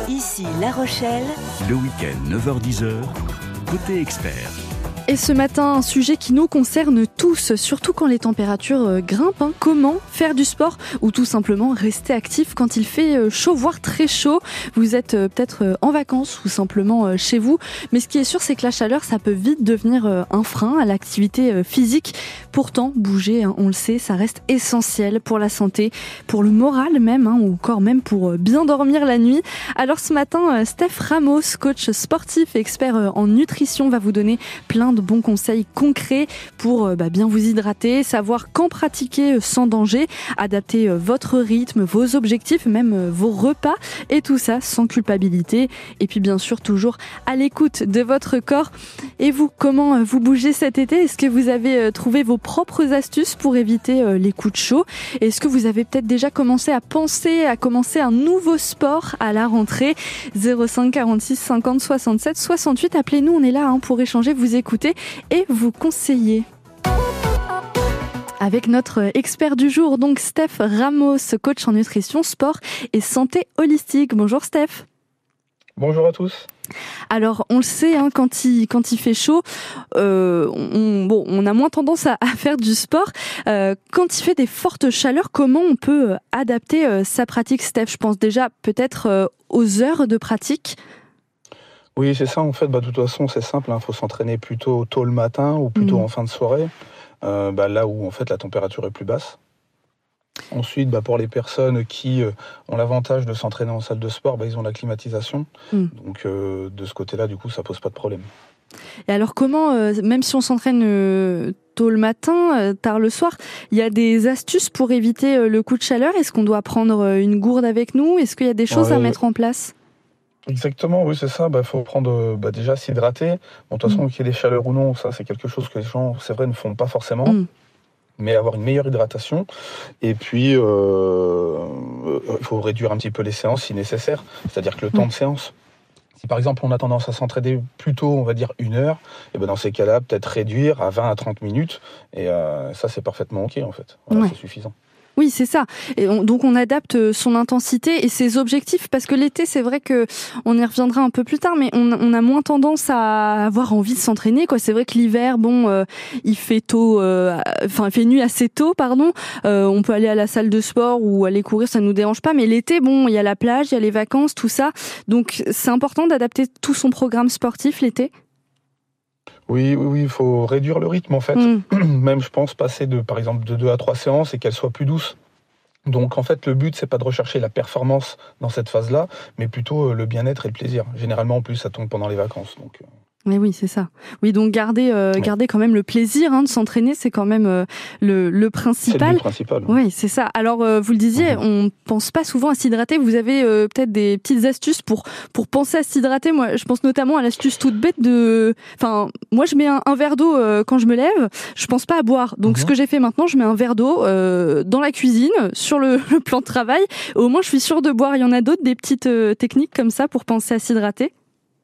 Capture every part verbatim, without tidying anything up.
Ici La Rochelle. Le week-end neuf heures dix heures, côté expert. Et ce matin, un sujet qui nous concerne tous, surtout quand les températures grimpent. Hein. Comment faire du sport ou tout simplement rester actif quand il fait chaud, voire très chaud. Vous êtes peut-être en vacances ou simplement chez vous. Mais ce qui est sûr, c'est que la chaleur, ça peut vite devenir un frein à l'activité physique. Pourtant, bouger, hein, on le sait, ça reste essentiel pour la santé, pour le moral même, hein, ou encore même pour bien dormir la nuit. Alors ce matin, Steph Ramos, coach sportif et expert en nutrition, va vous donner plein de bons conseils concrets pour bah, bien vous hydrater, savoir quand pratiquer sans danger, adapter votre rythme, vos objectifs, même vos repas, et tout ça sans culpabilité. Et puis bien sûr toujours à l'écoute de votre corps. Et vous, comment vous bougez cet été ? Est-ce que vous avez trouvé vos propres astuces pour éviter les coups de chaud ? Est-ce que vous avez peut-être déjà commencé à penser à commencer un nouveau sport à la rentrée ? zéro cinq quarante-six cinquante soixante-sept soixante-huit, appelez-nous, on est là hein, pour échanger, vous écouter et vous conseiller. Avec notre expert du jour, donc Steph Ramos, coach en nutrition, sport et santé holistique. Bonjour Steph. Bonjour à tous. Alors, on le sait, hein, quand il quand il fait chaud, euh, on, bon, on a moins tendance à, à faire du sport. Euh, quand il fait des fortes chaleurs, comment on peut adapter euh, sa pratique, Steph ? Je pense déjà peut-être euh, aux heures de pratique. Oui, c'est ça. En fait, bah, de toute façon, c'est simple. Il hein, faut s'entraîner plutôt tôt le matin ou plutôt mmh. en fin de soirée, euh, bah, là où en fait la température est plus basse. Ensuite, bah, pour les personnes qui euh, ont l'avantage de s'entraîner en salle de sport, bah, ils ont la climatisation. Mmh. Donc, euh, de ce côté-là, du coup, ça pose pas de problème. Et alors, comment, euh, même si on s'entraîne euh, tôt le matin, euh, tard le soir, il y a des astuces pour éviter euh, le coup de chaleur ? Est-ce qu'on doit prendre euh, une gourde avec nous ? Est-ce qu'il y a des choses ouais. à mettre en place ? Exactement, oui, c'est ça. Il bah, faut prendre, bah, déjà s'hydrater. Bon, de toute façon, mmh. qu'il y ait des chaleurs ou non, ça, c'est quelque chose que les gens, c'est vrai, ne font pas forcément. Mmh. Mais avoir une meilleure hydratation. Et puis, euh, il faut réduire un petit peu les séances si nécessaire. C'est-à-dire que le mmh. temps de séance, si par exemple on a tendance à s'entraîner plutôt, on va dire une heure, et ben dans ces cas-là, peut-être réduire à vingt à trente minutes. Et euh, ça, c'est parfaitement OK, en fait. Voilà, ouais. C'est suffisant. Oui, c'est ça. Et on, donc on adapte son intensité et ses objectifs parce que l'été, c'est vrai que on y reviendra un peu plus tard, mais on, on a moins tendance à avoir envie de s'entraîner, quoi. C'est vrai que l'hiver, bon, euh, il fait tôt, euh, enfin, il fait nuit assez tôt, pardon. Euh, on peut aller à la salle de sport ou aller courir, ça nous dérange pas. Mais l'été, bon, il y a la plage, il y a les vacances, tout ça. Donc c'est important d'adapter tout son programme sportif l'été. Oui, oui, oui, il faut réduire le rythme en fait. Mmh. Même, je pense, passer de, par exemple, de deux à trois séances et qu'elles soient plus douces. Donc en fait, le but, c'est pas de rechercher la performance dans cette phase-là, mais plutôt le bien-être et le plaisir. Généralement, en plus, ça tombe pendant les vacances. Donc... Mais oui, c'est ça. Oui, donc garder, euh, oui. garder quand même le plaisir hein, de s'entraîner, c'est quand même euh, le, le principal. C'est le but principal. Oui, c'est ça. Alors, euh, vous le disiez, mmh. on pense pas souvent à s'hydrater. Vous avez euh, peut-être des petites astuces pour pour penser à s'hydrater. Moi, je pense notamment à l'astuce toute bête de. Enfin, moi, je mets un, un verre d'eau euh, quand je me lève. Je pense pas à boire. Donc, mmh. ce que j'ai fait maintenant, je mets un verre d'eau euh, dans la cuisine, sur le, le plan de travail. Au moins, je suis sûre de boire. Il y en a d'autres, des petites euh, techniques comme ça pour penser à s'hydrater.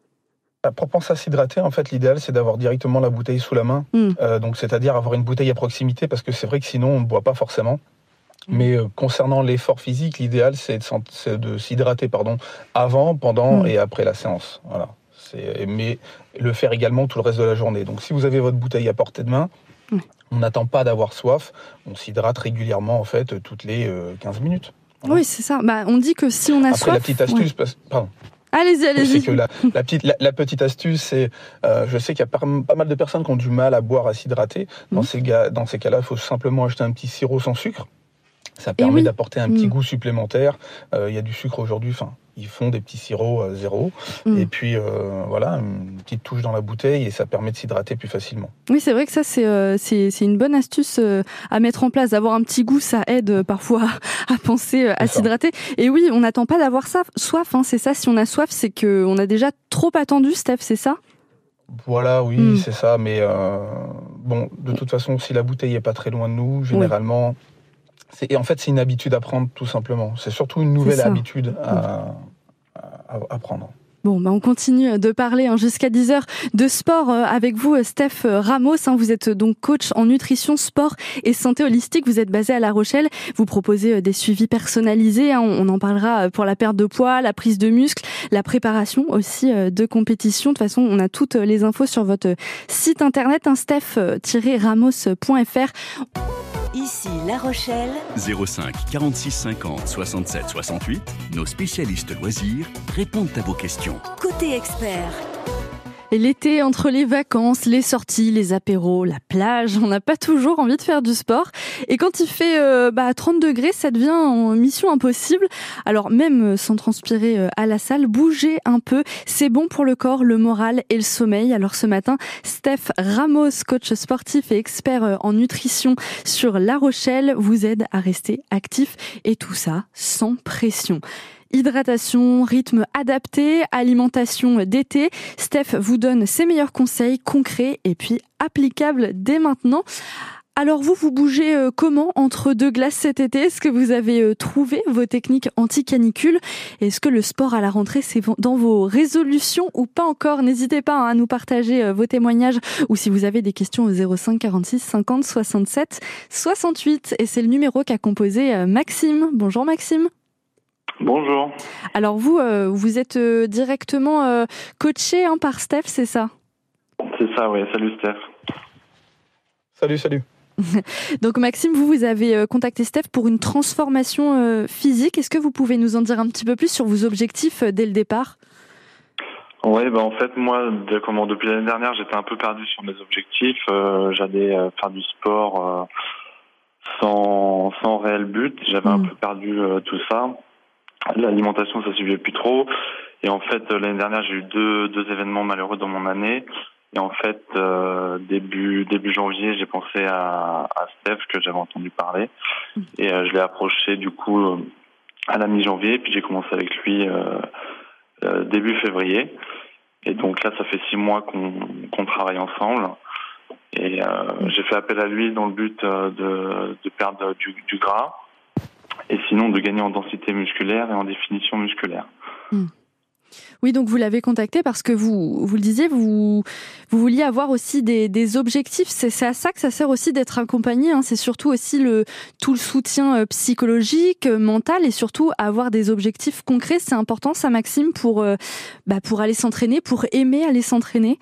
Pour penser à s'hydrater, en fait, l'idéal, c'est d'avoir directement la bouteille sous la main. Mmh. Euh, donc, c'est-à-dire avoir une bouteille à proximité, parce que c'est vrai que sinon, on ne boit pas forcément. Mmh. Mais euh, concernant l'effort physique, l'idéal, c'est de, c'est de s'hydrater pardon, avant, pendant mmh. et après la séance. Voilà. C'est, mais le faire également tout le reste de la journée. Donc, si vous avez votre bouteille à portée de main, mmh. on n'attend pas d'avoir soif. On s'hydrate régulièrement, en fait, toutes les euh, quinze minutes. Voilà. Oui, c'est ça. Bah, on dit que si on a après, soif... la petite astuce... Ouais. Parce, pardon. Allez-y, allez-y. C'est que la, la, petite, la, la petite astuce, c'est, euh, je sais qu'il y a pas, pas mal de personnes qui ont du mal à boire, à s'hydrater. Dans, mmh. ces, gars, dans ces cas-là, il faut simplement acheter un petit sirop sans sucre. Ça permet oui. d'apporter un petit mmh. goût supplémentaire. Il euh, y a du sucre aujourd'hui, enfin, ils font des petits sirops euh, zéro. Mmh. Et puis, euh, voilà, une petite touche dans la bouteille et ça permet de s'hydrater plus facilement. Oui, c'est vrai que ça, c'est, euh, c'est, c'est une bonne astuce euh, à mettre en place. D'avoir un petit goût, ça aide euh, parfois à, à penser euh, à s'hydrater. Et oui, on n'attend pas d'avoir ça, soif, hein, c'est ça. Si on a soif, c'est qu'on a déjà trop attendu, Steph, c'est ça ? Voilà, oui, mmh. c'est ça. Mais euh, bon, de toute façon, si la bouteille n'est pas très loin de nous, généralement... Oui. C'est, et en fait, c'est une habitude à prendre, tout simplement. C'est surtout une nouvelle habitude à, à, à prendre. Bon, bah on continue de parler hein, jusqu'à dix heures de sport euh, avec vous, Steph Ramos. Hein, vous êtes donc coach en nutrition, sport et santé holistique. Vous êtes basé à La Rochelle. Vous proposez euh, des suivis personnalisés. Hein, on, on en parlera pour la perte de poids, la prise de muscle, la préparation aussi de compétition. De toute façon, on a toutes les infos sur votre site internet, hein, steph tiret ramos point f r. Ici La Rochelle. zéro cinq quarante-six cinquante soixante-sept soixante-huit. Nos spécialistes loisirs répondent à vos questions. Côté expert. Et l'été, entre les vacances, les sorties, les apéros, la plage, on n'a pas toujours envie de faire du sport. Et quand il fait euh, bah, trente degrés, ça devient en mission impossible. Alors même sans transpirer euh, à la salle, bougez un peu. C'est bon pour le corps, le moral et le sommeil. Alors ce matin, Steph Ramos, coach sportif et expert euh, en nutrition sur La Rochelle, vous aide à rester actif. Et tout ça sans pression. Hydratation, rythme adapté, alimentation d'été. Steph vous donne ses meilleurs conseils concrets et puis applicables dès maintenant. Alors vous, vous bougez comment entre deux glaces cet été? Est-ce que vous avez trouvé vos techniques anti-canicule? Est-ce que le sport à la rentrée, c'est dans vos résolutions ou pas encore? N'hésitez pas à nous partager vos témoignages ou si vous avez des questions au zéro cinq quarante-six cinquante soixante-sept soixante-huit. Et c'est le numéro qu'a composé Maxime. Bonjour Maxime. Bonjour. Alors vous, euh, vous êtes euh, directement euh, coaché hein, par Steph, c'est ça? C'est ça, oui. Salut Steph. Salut, salut. Donc Maxime, vous, vous avez euh, contacté Steph pour une transformation euh, physique. Est-ce que vous pouvez nous en dire un petit peu plus sur vos objectifs euh, dès le départ? Oui, bah en fait, moi, de, comment, depuis l'année dernière, j'étais un peu perdu sur mes objectifs. Euh, j'allais euh, faire du sport euh, sans, sans réel but. J'avais mmh. un peu perdu euh, tout ça. L'alimentation, ça suivait plus trop. Et en fait, l'année dernière, j'ai eu deux, deux événements malheureux dans mon année. Et en fait, euh, début, début janvier, j'ai pensé à, à Steph, que j'avais entendu parler. Et euh, je l'ai approché, du coup, euh, à la mi-janvier. Puis j'ai commencé avec lui euh, euh, début février. Et donc là, ça fait six mois qu'on, qu'on travaille ensemble. Et euh, j'ai fait appel à lui dans le but euh, de, de perdre du, du gras. Et sinon de gagner en densité musculaire et en définition musculaire. Mmh. Oui, donc vous l'avez contacté parce que vous, vous le disiez, vous, vous vouliez avoir aussi des, des objectifs. C'est, c'est à ça que ça sert aussi d'être accompagné. Hein. C'est surtout aussi le, tout le soutien psychologique, mental et surtout avoir des objectifs concrets. C'est important, ça, Maxime, pour, euh, bah, pour aller s'entraîner, pour aimer aller s'entraîner.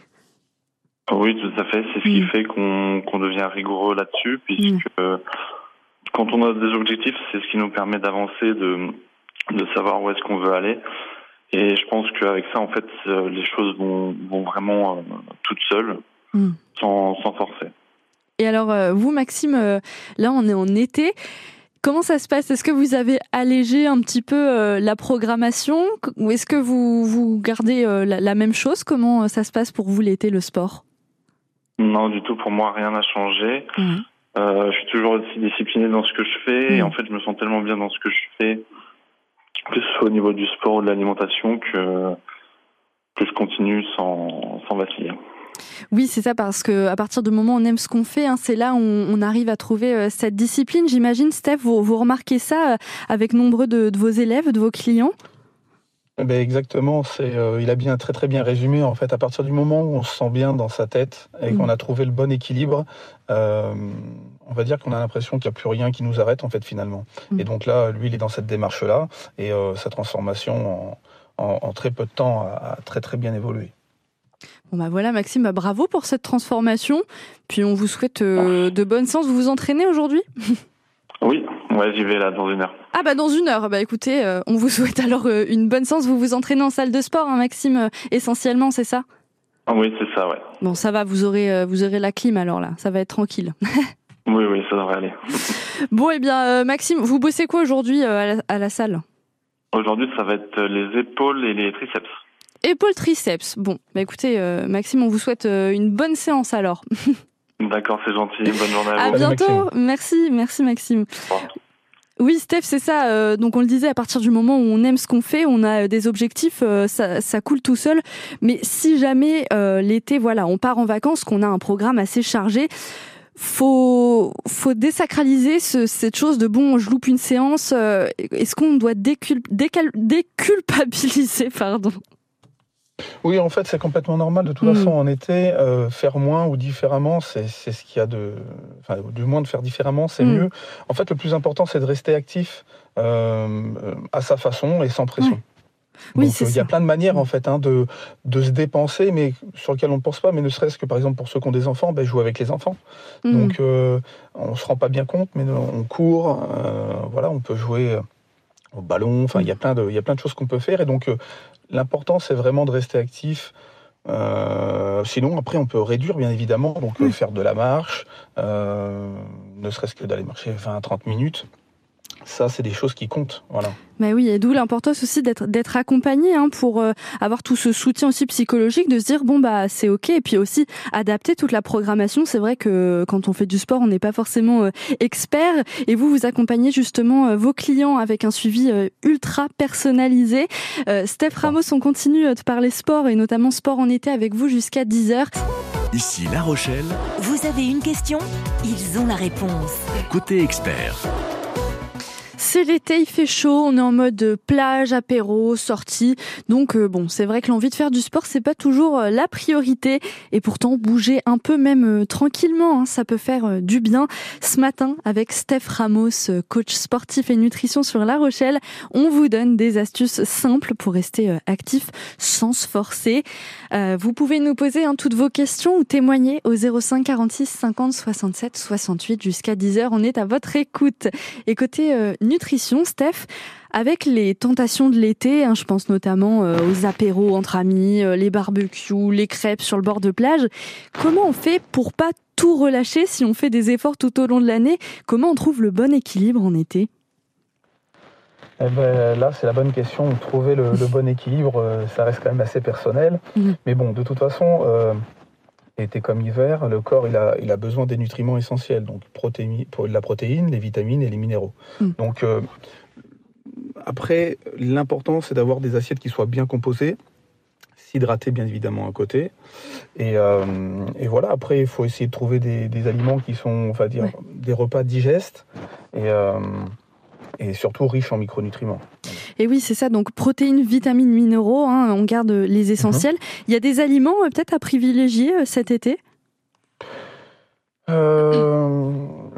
Oui, tout à fait. C'est ce mmh. qui fait qu'on, qu'on devient rigoureux là-dessus, puisque mmh. quand on a des objectifs, c'est ce qui nous permet d'avancer, de, de savoir où est-ce qu'on veut aller. Et je pense qu'avec ça, en fait, les choses vont, vont vraiment euh, toutes seules, mmh. sans, sans forcer. Et alors, euh, vous, Maxime, euh, là, on est en été. Comment ça se passe? Est-ce que vous avez allégé un petit peu euh, la programmation? Ou est-ce que vous, vous gardez euh, la, la même chose? Comment ça se passe pour vous l'été, le sport? Non, du tout. Pour moi, rien n'a changé. Mmh. Euh, je suis toujours aussi discipliné dans ce que je fais. Mmh. Et en fait, je me sens tellement bien dans ce que je fais, que ce soit au niveau du sport ou de l'alimentation, que, que je continue sans, sans vaciller. Oui, c'est ça, parce que à partir du moment où on aime ce qu'on fait, hein, c'est là où on, on arrive à trouver euh, cette discipline. J'imagine, Steph, vous, vous remarquez ça euh, avec nombre de, de vos élèves, de vos clients? Ben exactement, c'est, euh, il a bien très très bien résumé. En fait, à partir du moment où on se sent bien dans sa tête et mmh. qu'on a trouvé le bon équilibre, euh, on va dire qu'on a l'impression qu'il n'y a plus rien qui nous arrête en fait finalement. Mmh. Et donc là, lui, il est dans cette démarche-là et euh, sa transformation en, en, en très peu de temps a, a très très bien évolué. Bon bah voilà Maxime, bah bravo pour cette transformation. Puis on vous souhaite euh, de bonnes séances. Vous vous entraînez aujourd'hui? Oui, ouais, j'y vais là dans une heure. Ah bah dans une heure, bah écoutez, euh, on vous souhaite alors euh, une bonne séance. Vous vous entraînez en salle de sport, hein, Maxime, euh, essentiellement, c'est ça? Ah oui, c'est ça, ouais. Bon, ça va, vous aurez, euh, vous aurez la clim alors là, ça va être tranquille. Oui, oui, ça devrait aller. Bon, et eh bien euh, Maxime, vous bossez quoi aujourd'hui euh, à, la, à la salle? Aujourd'hui, ça va être les épaules et les triceps. Épaules, triceps. Bon, bah écoutez, euh, Maxime, on vous souhaite euh, une bonne séance alors. D'accord, c'est gentil. Bonne journée à vous. À bientôt. Merci, merci Maxime. Oui, Steph, c'est ça. Euh, donc on le disait, à partir du moment où on aime ce qu'on fait, on a des objectifs, euh, ça, ça coule tout seul. Mais si jamais euh, l'été, voilà, on part en vacances, qu'on a un programme assez chargé, faut faut désacraliser ce, cette chose de bon, je loupe une séance. Euh, est-ce qu'on doit décul- décal- déculpabiliser, pardon? Oui, en fait, c'est complètement normal. De toute mmh. façon, en été, euh, faire moins ou différemment, c'est, c'est ce qu'il y a de... Enfin, du moins de faire différemment, c'est mmh. mieux. En fait, le plus important, c'est de rester actif euh, à sa façon et sans pression. Oui, Donc c'est il euh, y a plein de manières en fait hein, de, de se dépenser, mais sur lesquelles on ne pense pas, mais ne serait-ce que par exemple pour ceux qui ont des enfants, ben, jouer avec les enfants. Mmh. Donc euh, on ne se rend pas bien compte, mais on court, euh, voilà, on peut jouer au ballon, enfin il y a plein de, il y a plein de choses qu'on peut faire, et donc euh, l'important c'est vraiment de rester actif. Euh, sinon, après, on peut réduire, bien évidemment, donc euh, faire de la marche, euh, ne serait-ce que d'aller marcher vingt à trente minutes. Ça, c'est des choses qui comptent, voilà. Bah oui, et d'où l'importance aussi d'être d'être accompagné hein, pour euh, avoir tout ce soutien aussi psychologique, de se dire bon bah c'est ok, et puis aussi adapter toute la programmation. C'est vrai que quand on fait du sport, on n'est pas forcément euh, expert, et vous vous accompagnez justement euh, vos clients avec un suivi euh, ultra personnalisé. Euh, Steph Ramos, on continue de parler sport et notamment sport en été avec vous jusqu'à dix heures. Ici La Rochelle. Vous avez une question ? Ils ont la réponse. Côté expert. C'est l'été, il fait chaud, on est en mode plage, apéro, sortie. Donc euh, bon, c'est vrai que l'envie de faire du sport, c'est pas toujours euh, la priorité. Et pourtant, bouger un peu même euh, tranquillement, hein, ça peut faire euh, du bien. Ce matin, avec Steph Ramos, euh, coach sportif et nutrition sur La Rochelle, on vous donne des astuces simples pour rester euh, actif sans se forcer. Euh, vous pouvez nous poser hein, toutes vos questions ou témoigner au zéro cinq quarante-six cinquante soixante-sept soixante-huit jusqu'à dix heures. On est à votre écoute. Et côté euh, nutrition, Steph, avec les tentations de l'été, hein, je pense notamment euh, aux apéros entre amis, euh, les barbecues, les crêpes sur le bord de plage, comment on fait pour pas tout relâcher si on fait des efforts tout au long de l'année ? Comment on trouve le bon équilibre en été ? Eh ben, là, c'est la bonne question. Trouver le, le bon équilibre, euh, ça reste quand même assez personnel. Mmh. Mais bon, de toute façon, euh, été comme hiver, le corps il a, il a besoin des nutriments essentiels, donc protéine, de la protéine, les vitamines et les minéraux. Mmh. Donc euh, après, l'important c'est d'avoir des assiettes qui soient bien composées, s'hydrater bien évidemment à côté. Et, euh, et voilà, après il faut essayer de trouver des, des aliments qui sont, on va dire, ouais. des repas digestes et, euh, et surtout riches en micronutriments. Et oui, c'est ça, donc protéines, vitamines, minéraux, hein, on garde les essentiels. Mmh. Il y a des aliments euh, peut-être à privilégier euh, cet été ? euh,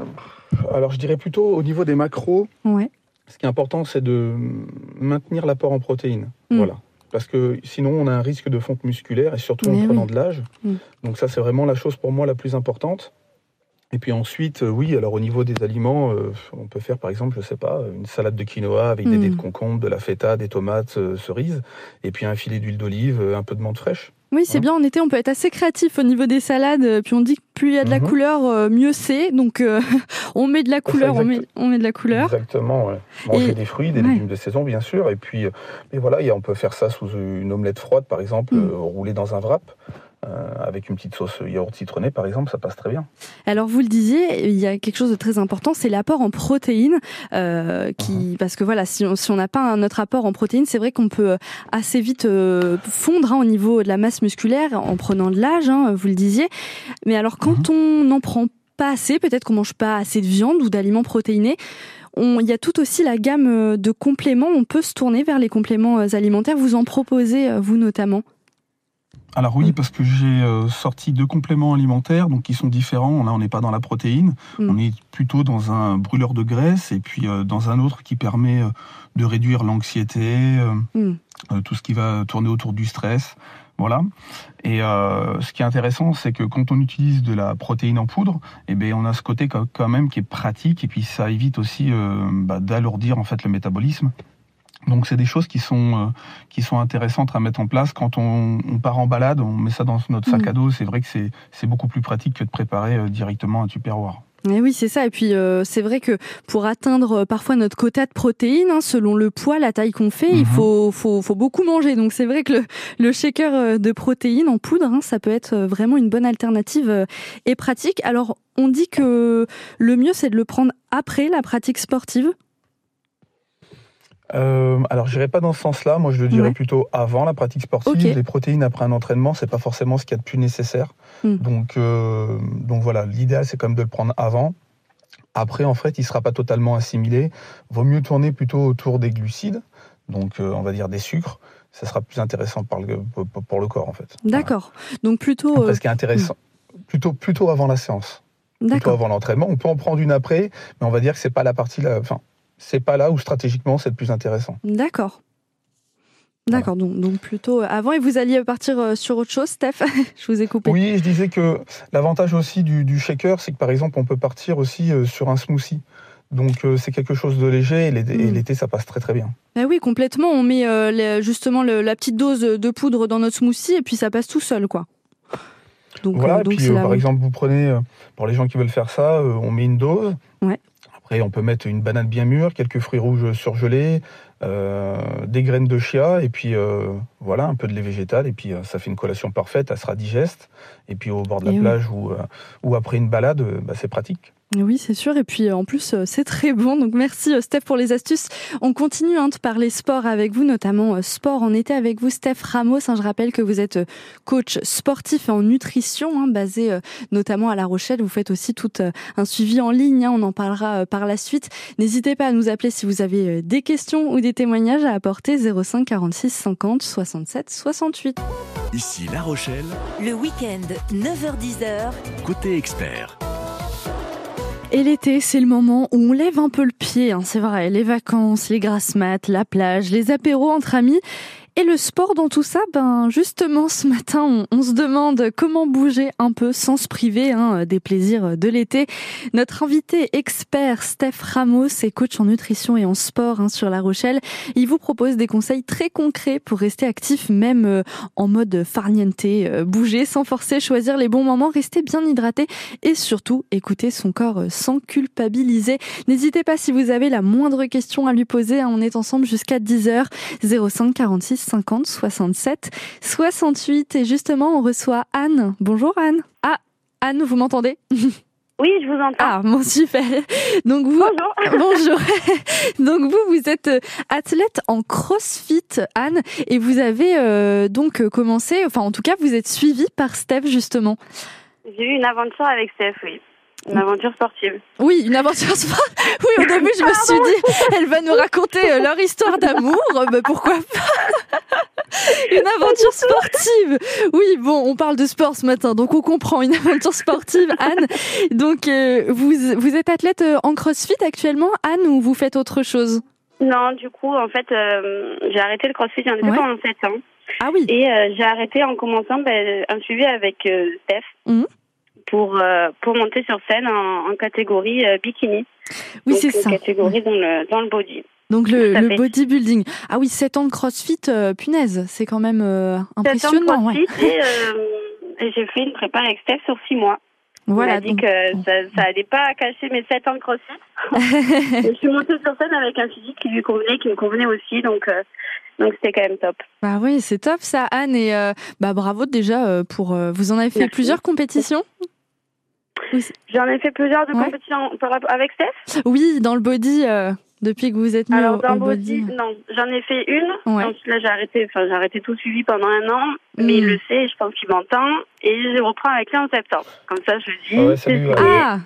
Alors je dirais plutôt au niveau des macros, ouais. Ce qui est important c'est de maintenir l'apport en protéines. Mmh. Voilà. Parce que sinon on a un risque de fonte musculaire et surtout Mais en prenant oui. de l'âge. Mmh. Donc ça c'est vraiment la chose pour moi la plus importante. Et puis ensuite, euh, oui, alors au niveau des aliments, euh, on peut faire par exemple, je sais pas, une salade de quinoa avec mmh. des dés de concombre, de la feta, des tomates, euh, cerises, et puis un filet d'huile d'olive, euh, un peu de menthe fraîche. Oui, c'est hein bien, en été, on peut être assez créatif au niveau des salades, puis on dit que plus il y a de la mmh. couleur, euh, mieux c'est, donc euh, on met de la couleur, on met, on met de la couleur. Exactement, ouais. Manger et... des fruits, des ouais. légumes de saison, bien sûr, et puis, euh, et voilà, y a, on peut faire ça sous une omelette froide, par exemple, mmh. euh, roulée dans un wrap. Euh, avec une petite sauce yaourt citronné par exemple, ça passe très bien. Alors vous le disiez, il y a quelque chose de très important, c'est l'apport en protéines, euh, qui, mmh. parce que voilà, si on si on n'a pas un, notre apport en protéines, c'est vrai qu'on peut assez vite euh, fondre hein, au niveau de la masse musculaire en prenant de l'âge, hein, vous le disiez. Mais alors quand mmh. on n'en prend pas assez, peut-être qu'on mange pas assez de viande ou d'aliments protéinés, il y a tout aussi la gamme de compléments. On peut se tourner vers les compléments alimentaires. Vous en proposez vous notamment? Alors oui, parce que j'ai euh, sorti deux compléments alimentaires, donc qui sont différents. Là, on n'est pas dans la protéine, mmh. on est plutôt dans un brûleur de graisse, et puis euh, dans un autre qui permet euh, de réduire l'anxiété, euh, mmh. euh, tout ce qui va tourner autour du stress. Voilà. Et euh, ce qui est intéressant, c'est que quand on utilise de la protéine en poudre, eh bien, on a ce côté quand même qui est pratique, et puis ça évite aussi euh, bah, d'alourdir en fait le métabolisme. Donc c'est des choses qui sont euh, qui sont intéressantes à mettre en place quand on, on part en balade, on met ça dans notre sac mmh. à dos. C'est vrai que c'est c'est beaucoup plus pratique que de préparer euh, directement un tupperware. Et oui, c'est ça. Et puis euh, c'est vrai que pour atteindre euh, parfois notre quota de protéines, hein, selon le poids, la taille qu'on fait, mmh. il faut faut faut beaucoup manger. Donc c'est vrai que le le shaker de protéines en poudre, hein, ça peut être vraiment une bonne alternative euh, et pratique. Alors on dit que le mieux c'est de le prendre après la pratique sportive. Euh, alors, je n'irai pas dans ce sens-là. Moi, je le dirais ouais. plutôt avant la pratique sportive. Okay. Les protéines après un entraînement, c'est pas forcément ce qu'il y a de plus nécessaire. Mm. Donc, euh, donc voilà, l'idéal, c'est quand même de le prendre avant. Après, en fait, il sera pas totalement assimilé. Vaut mieux tourner plutôt autour des glucides, donc euh, on va dire des sucres. Ça sera plus intéressant pour le, pour le corps, en fait. D'accord. Voilà. Donc plutôt. Après, ce qui est intéressant, mm. plutôt plutôt avant la séance. D'accord. Plutôt avant l'entraînement. On peut en prendre une après, mais on va dire que c'est pas la partie là. Enfin, c'est pas là où stratégiquement c'est le plus intéressant. D'accord. D'accord, voilà. donc, donc plutôt avant. Et vous alliez partir sur autre chose, Steph? Je vous ai coupé. Oui, je disais que l'avantage aussi du, du shaker, c'est que par exemple, on peut partir aussi sur un smoothie. Donc euh, c'est quelque chose de léger et l'été, mmh. et l'été ça passe très très bien. Ben oui, complètement. On met euh, les, justement le, la petite dose de poudre dans notre smoothie et puis ça passe tout seul, quoi. Donc, voilà, euh, donc et puis euh, par exemple, vous prenez, euh, pour les gens qui veulent faire ça, euh, on met une dose. Ouais. Après, on peut mettre une banane bien mûre, quelques fruits rouges surgelés, euh, des graines de chia, et puis euh, voilà, un peu de lait végétal, et puis euh, ça fait une collation parfaite, elle sera digeste. Et puis au bord de la et plage oui. ou, euh, ou après une balade, euh, bah, c'est pratique. Oui, c'est sûr. Et puis en plus, c'est très bon. Donc merci Steph pour les astuces. On continue hein, de parler sport avec vous, notamment sport en été avec vous, Steph Ramos. Hein, je rappelle que vous êtes coach sportif et en nutrition, hein, basé euh, notamment à La Rochelle. Vous faites aussi tout euh, un suivi en ligne. Hein, on en parlera euh, par la suite. N'hésitez pas à nous appeler si vous avez euh, des questions ou des témoignages à apporter zéro cinq quarante-six cinquante soixante-sept soixante-huit. Ici La Rochelle. Le week-end, neuf heures dix. Côté expert. Et l'été, c'est le moment où on lève un peu le pied, hein, c'est vrai. Les vacances, les grasses mat, la plage, les apéros entre amis. Et le sport dans tout ça, ben justement ce matin, on, on se demande comment bouger un peu sans se priver hein, des plaisirs de l'été. Notre invité expert Steph Ramos est coach en nutrition et en sport hein, sur La Rochelle. Il vous propose des conseils très concrets pour rester actif même euh, en mode farniente, euh, bouger sans forcer, choisir les bons moments, rester bien hydraté et surtout écouter son corps sans culpabiliser. N'hésitez pas si vous avez la moindre question à lui poser, hein, on est ensemble jusqu'à dix heures, zéro cinq quarante-six cinquante soixante-sept soixante-huit. Et justement, on reçoit Anne. Bonjour Anne. Ah, Anne, vous m'entendez? Oui, je vous entends. Ah, bon, super. Donc vous, bonjour. Bonjour. Donc vous, vous êtes athlète en CrossFit, Anne, et vous avez euh, donc commencé, enfin en tout cas, vous êtes suivie par Steph justement. J'ai eu une aventure avec Steph, oui. Une aventure sportive. Oui, une aventure sportive. Oui, au début, je me suis dit, elle va nous raconter leur histoire d'amour. Ben, pourquoi pas? Une aventure sportive. Oui, bon, on parle de sport ce matin, donc on comprend une aventure sportive, Anne. Donc, euh, vous, vous êtes athlète en CrossFit actuellement, Anne, ou vous faites autre chose? Non, du coup, en fait, euh, j'ai arrêté le CrossFit, j'en ai fait ouais. pendant sept ans. Ah oui. Et euh, j'ai arrêté en commençant ben, un suivi avec euh, Steph. Mmh. Pour, euh, pour monter sur scène en, en catégorie euh, bikini. Oui, donc, c'est ça. Catégorie dans le, dans le body. Donc le, le bodybuilding. Ah oui, sept ans de CrossFit, euh, punaise, c'est quand même euh, impressionnant. sept ans de CrossFit ouais. et, euh, et j'ai fait une prépa avec Steph sur six mois. Voilà, Il m'a dit donc... que ça, ça allait pas cacher mes sept ans de CrossFit. Je suis montée sur scène avec un physique qui lui convenait, qui me convenait aussi, donc... Euh, Donc c'était quand même top. Bah oui, c'est top ça, Anne, et euh, bah bravo déjà pour. Euh, vous en avez fait Merci. plusieurs compétitions? Oui. J'en ai fait plusieurs de ouais. compétitions avec Steph. Oui, dans le body euh, depuis que vous êtes mis Alors au, dans au body, body. Non, j'en ai fait une. Ouais. Ensuite là j'ai arrêté, enfin j'ai arrêté tout suivi pendant un an, mmh. mais il le sait, je pense qu'il m'entend, et je reprends avec lui en septembre. Comme ça je dis. Ah ouais, salut, ah.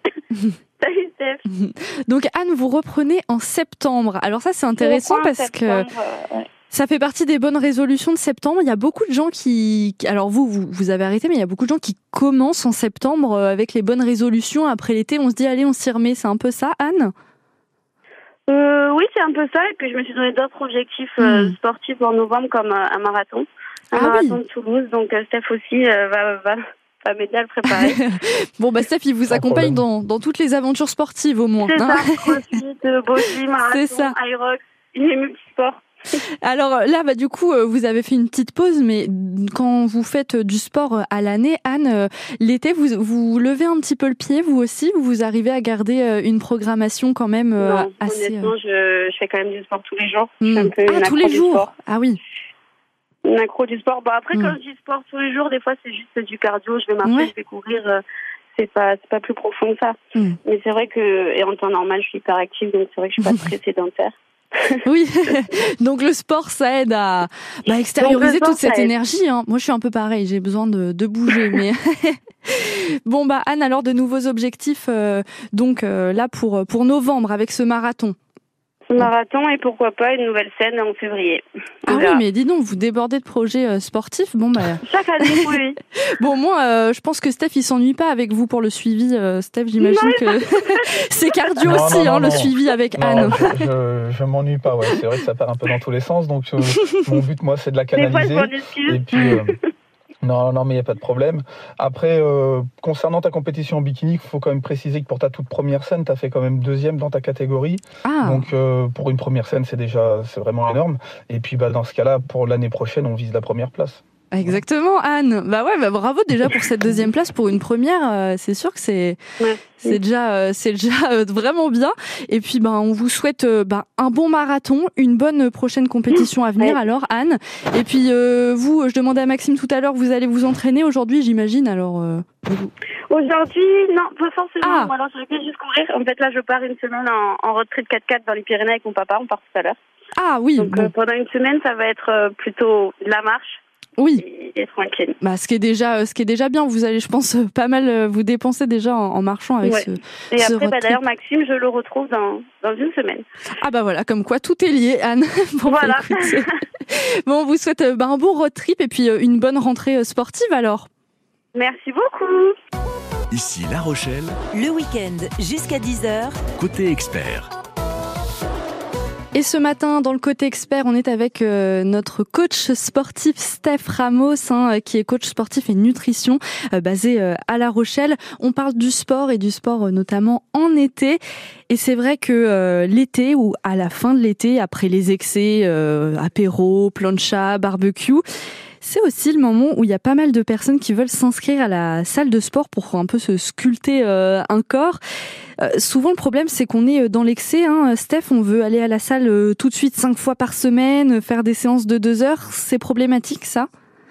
Salut Steph. Donc Anne, vous reprenez en septembre. Alors ça c'est intéressant parce que euh, ouais. ça fait partie des bonnes résolutions de septembre. Il y a beaucoup de gens qui, alors vous, vous, vous avez arrêté, mais il y a beaucoup de gens qui commencent en septembre avec les bonnes résolutions. Après l'été, on se dit allez, on s'y remet. C'est un peu ça, Anne? euh, Oui, c'est un peu ça. Et puis je me suis donné d'autres objectifs euh, mmh. sportifs en novembre, comme euh, un marathon, un ah, marathon oui. de Toulouse. Donc euh, Steph aussi euh, va, va, va m'aider à le préparer. Bon bah Steph, il vous Sans accompagne dans, dans toutes les aventures sportives au moins. C'est hein ça, CrossFit, body, marathon, Irox, il est multisport. Alors là, bah du coup, vous avez fait une petite pause, mais quand vous faites du sport à l'année, Anne, l'été, vous vous levez un petit peu le pied, vous aussi, vous arrivez à garder une programmation quand même non, assez. Honnêtement, je, je fais quand même du sport tous les jours. Mmh. Je suis un peu ah, tous les jours. Sport. Ah oui. Une accro du sport. Bon après, mmh. quand je dis sport tous les jours, des fois c'est juste du cardio. Je vais marcher, ouais. je vais courir. Euh, c'est pas, c'est pas plus profond que ça. Mmh. Mais c'est vrai que, et en temps normal, je suis hyper active, donc c'est vrai que je suis pas très sédentaire. Oui, donc le sport ça aide à bah, extérioriser toute cette énergie. Hein. Moi je suis un peu pareil, j'ai besoin de, de bouger. Mais bon bah Anne, alors de nouveaux objectifs euh, donc euh, là pour pour novembre avec ce marathon. Marathon et pourquoi pas une nouvelle scène en février. Ah oui, mais dis donc, vous débordez de projets euh, sportifs. Bon, bah... Chaque année, oui. Bon, moi, euh, je pense que Steph, il s'ennuie pas avec vous pour le suivi. Euh, Steph, j'imagine non, que c'est cardio non, aussi, non, non, hein, non. le suivi avec non, Anne. Je, je, je m'ennuie pas, ouais. C'est vrai que ça part un peu dans tous les sens. Donc, euh, mon but, moi, c'est de la canaliser. Et puis... Euh, Non, non, mais il n'y a pas de problème. Après, euh, concernant ta compétition en bikini, il faut quand même préciser que pour ta toute première scène, tu as fait quand même deuxième dans ta catégorie. Ah. Donc, euh, pour une première scène, c'est déjà c'est vraiment énorme. Et puis, bah, dans ce cas-là, pour l'année prochaine, on vise la première place. Exactement, Anne. Bah ouais, bah bravo déjà pour cette deuxième place pour une première. Euh, c'est sûr que c'est ouais. c'est déjà euh, c'est déjà euh, vraiment bien. Et puis ben bah, on vous souhaite euh, bah, un bon marathon, une bonne prochaine compétition à venir. Ouais. Alors Anne. Et puis euh, vous, je demandais à Maxime tout à l'heure, vous allez vous entraîner aujourd'hui, j'imagine. Alors euh, vous... aujourd'hui, non, pas forcément. Ah. Moi, alors je vais juste courir. En fait, là, je pars une semaine en, en road trip quatre-quatre dans les Pyrénées avec mon papa. On part tout à l'heure. Ah oui. Donc bon. euh, pendant une semaine, ça va être euh, plutôt de la marche. Oui. Et, et tranquille. Bah, ce qui est déjà, ce qui est déjà bien. Vous allez, je pense, pas mal vous dépenser déjà en, en marchant avec ouais. ce. Et ce après, bah, d'ailleurs, Maxime, je le retrouve dans dans une semaine. Ah bah voilà, comme quoi tout est lié, Anne. Bon, voilà. Bah, écoute, bon, on vous souhaite bah, un bon road trip et puis une bonne rentrée sportive alors. Merci beaucoup. Ici La Rochelle. Le week-end jusqu'à dix heures. Côté expert. Et ce matin, dans le côté expert, on est avec euh, notre coach sportif Steph Ramos, hein, qui est coach sportif et nutrition, euh, basé euh, à La Rochelle. On parle du sport et du sport euh, notamment en été. Et c'est vrai que euh, l'été ou à la fin de l'été, après les excès, euh, apéro, plancha, barbecue, c'est aussi le moment où il y a pas mal de personnes qui veulent s'inscrire à la salle de sport pour un peu se sculpter euh, un corps. Euh, souvent, le problème, c'est qu'on est dans l'excès. Hein. Steph, on veut aller à la salle euh, tout de suite cinq fois par semaine, faire des séances de deux heures. C'est problématique, ça ?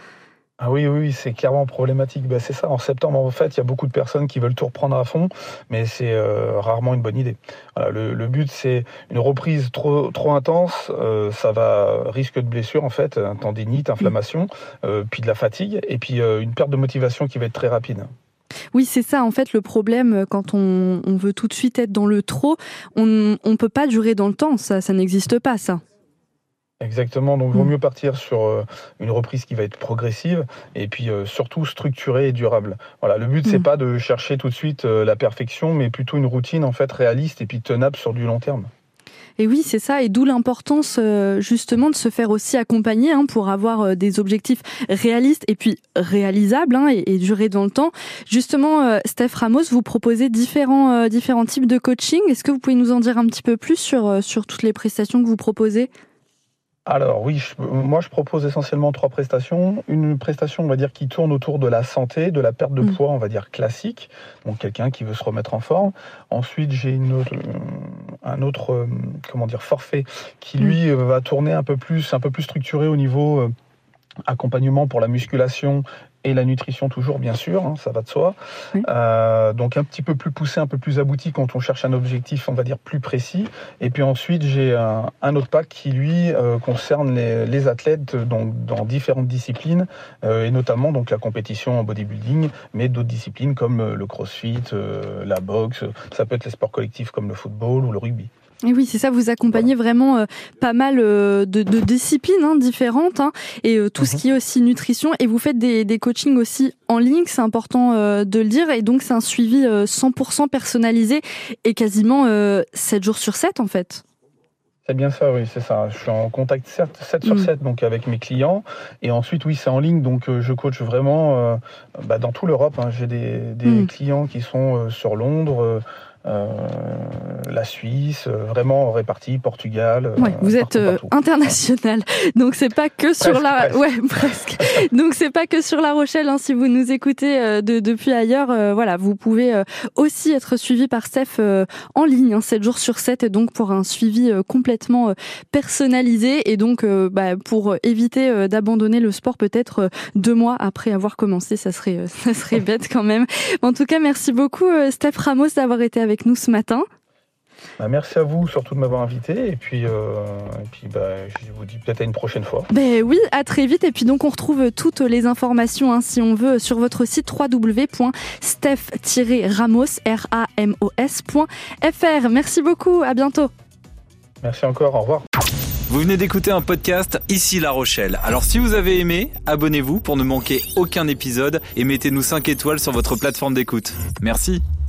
Ah oui, oui, c'est clairement problématique. Bah, c'est ça, en septembre, en fait, il y a beaucoup de personnes qui veulent tout reprendre à fond, mais c'est euh, rarement une bonne idée. Voilà, le, le but, c'est une reprise trop, trop intense, euh, ça va risque de blessure, en fait, un tendinite, inflammation, euh, puis de la fatigue, et puis euh, une perte de motivation qui va être très rapide. Oui, c'est ça, en fait, le problème, quand on, on veut tout de suite être dans le trop, on ne peut pas durer dans le temps, ça, ça n'existe pas, ça. Exactement, donc il vaut mieux partir sur euh, une reprise qui va être progressive et puis euh, surtout structurée et durable. Voilà, le but, c'est mmh. pas de chercher tout de suite euh, la perfection, mais plutôt une routine en fait réaliste et puis tenable sur du long terme. Et oui, c'est ça, et d'où l'importance euh, justement de se faire aussi accompagner hein, pour avoir euh, des objectifs réalistes et puis réalisables hein, et, et durer dans le temps. Justement, euh, Steph Ramos, vous proposez différents, euh, différents types de coaching. Est-ce que vous pouvez nous en dire un petit peu plus sur, euh, sur toutes les prestations que vous proposez ? Alors oui, je, moi je propose essentiellement trois prestations. Une prestation, on va dire, qui tourne autour de la santé, de la perte de mmh. poids, on va dire classique. Donc quelqu'un qui veut se remettre en forme. Ensuite, j'ai une autre, un autre, euh, comment dire, forfait qui lui mmh. va tourner un peu plus, un peu plus structuré au niveau euh, accompagnement pour la musculation et la nutrition toujours, bien sûr, hein, ça va de soi. Oui. Euh, donc un petit peu plus poussé, un peu plus abouti quand on cherche un objectif, on va dire, plus précis. Et puis ensuite, j'ai un, un autre pack qui, lui, euh, concerne les, les athlètes donc, dans différentes disciplines, euh, et notamment donc, la compétition en bodybuilding, mais d'autres disciplines comme le crossfit, euh, la boxe, ça peut être les sports collectifs comme le football ou le rugby. Et oui, c'est ça, vous accompagnez vraiment euh, pas mal euh, de, de disciplines hein, différentes hein, et euh, tout mm-hmm. ce qui est aussi nutrition. Et vous faites des, des coachings aussi en ligne, c'est important euh, de le dire. Et donc, c'est un suivi euh, cent pour cent personnalisé et quasiment euh, sept jours sur sept en fait. C'est bien ça, oui, c'est ça. Je suis en contact sept sur sept donc, avec mes clients. Et ensuite, oui, c'est en ligne. Donc, euh, je coach vraiment euh, bah, dans toute l'Europe. Hein. J'ai des, des mm. clients qui sont euh, sur Londres, euh, Euh, la Suisse, euh, vraiment répartis, Portugal. Ouais, euh, vous êtes euh, international, donc c'est pas que sur presque, la, presque. ouais, presque. Donc c'est pas que sur La Rochelle. Hein, si vous nous écoutez euh, de, depuis ailleurs, euh, voilà, vous pouvez euh, aussi être suivi par Steph euh, en ligne, hein, sept jours sur sept, et donc pour un suivi euh, complètement euh, personnalisé, et donc euh, bah, pour éviter euh, d'abandonner le sport peut-être euh, deux mois après avoir commencé, ça serait, euh, ça serait bête quand même. En tout cas, merci beaucoup euh, Steph Ramos d'avoir été avec avec nous ce matin. Bah, merci à vous surtout de m'avoir invité et puis, euh, et puis bah, je vous dis peut-être à une prochaine fois. Ben oui, à très vite et puis donc on retrouve toutes les informations hein, si on veut sur votre site w w w point steph tiret ramos point f r. Merci beaucoup, à bientôt. Merci encore, au revoir. Vous venez d'écouter un podcast Ici La Rochelle. Alors si vous avez aimé, abonnez-vous pour ne manquer aucun épisode et mettez-nous cinq étoiles sur votre plateforme d'écoute. Merci.